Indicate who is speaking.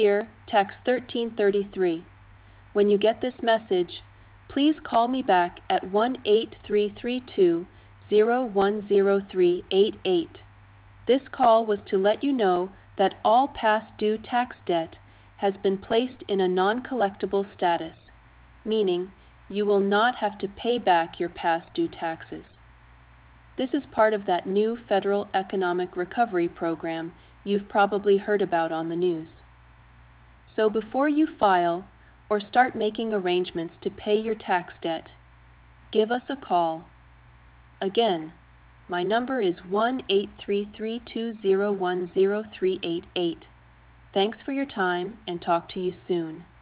Speaker 1: Here, text 1333. When you get this message, please call me back at 1-8332-010388. This call was to let you know that all past due tax debt has been placed in a non-collectible status, meaning you will not have to pay back your past due taxes. This is part of that new federal economic recovery program you've probably heard about on the news. So before you file or start making arrangements to pay your tax debt, give us a call. Again, my number is 1-833-201-0388. Thanks for your time and talk to you soon.